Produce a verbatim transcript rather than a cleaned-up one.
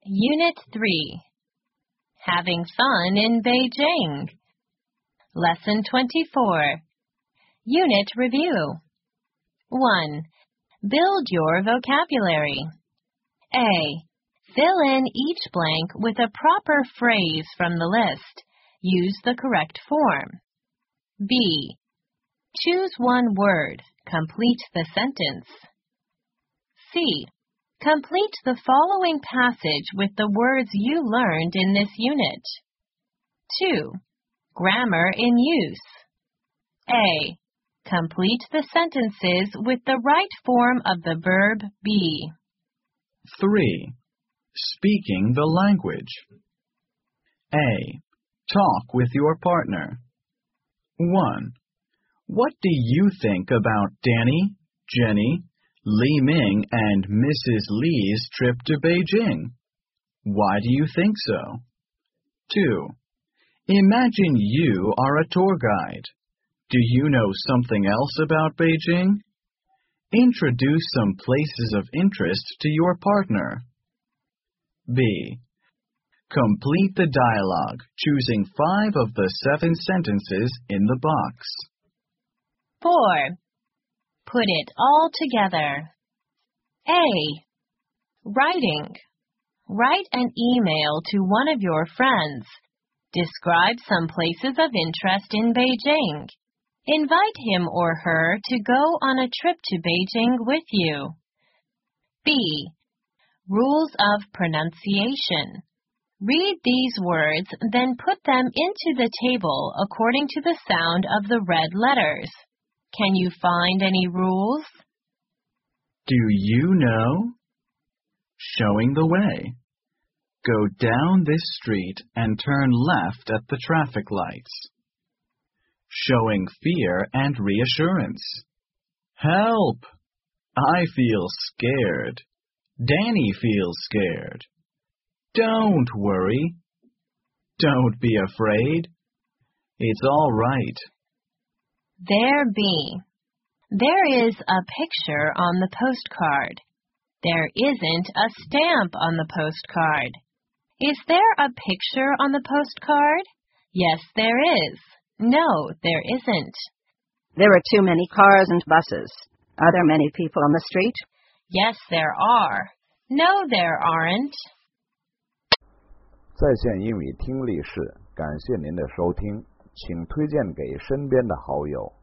Unit three. Having fun in Beijing. Lesson twenty-four. Unit review. one. Build your vocabulary. A. Fill in each blank with a proper phrase from the list. Use the correct form. B. Choose one word. Complete the sentence. C. Complete the following passage with the words you learned in this unit. two. Grammar in use. A. Complete the sentences with the right form of the verb be. three. Speaking the language. A. Talk with your partner. one. What do you think about Danny, Jenny, Li Ming, and Missus Lee's trip to Beijing? Why do you think so? two. Imagine you are a tour guide. Do you know something else about Beijing? Introduce some places of interest to your partner. B. Complete the dialogue, choosing five of the seven sentences in the box. four. Put it all together. A. Writing. Write an email to one of your friends. Describe some places of interest in Beijing. Invite him or her to go on a trip to Beijing with you. B. Rules of pronunciation. Read these words, then put them into the table according to the sound of the red letters. Can you find any rules? Do you know? Showing the way. Go down this street and turn left at the traffic lights. Showing fear and reassurance. Help! I feel scared. Danny feels scared. Don't worry. Don't be afraid. It's all right. There be. There is a picture on the postcard. There isn't a stamp on the postcard. Is there a picture on the postcard? Yes, there is. No, there isn't. There are too many cars and buses. Are there many people on the street? Yes, there are. No, there aren't. 在线英语听力室，感谢您的收听，请推荐给身边的好友。